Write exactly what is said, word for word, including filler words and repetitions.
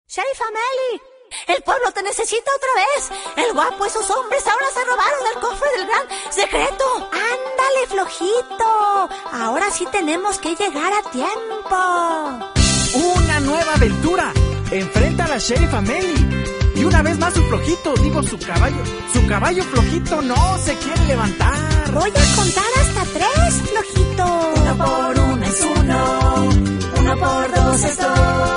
Sheriff Amelie, el pueblo te necesita otra vez. El guapo y sus hombres ahora se robaron el cofre del gran secreto. Ándale, flojito. Ahora sí tenemos que llegar a tiempo. Una nueva aventura. Enfrenta a la Sheriff Amelie. Y una vez más su flojito, digo su caballo. Su caballo flojito no se quiere levantar. Voy a contar hasta tres, flojito. Uno por uno es uno. Uno por dos es dos.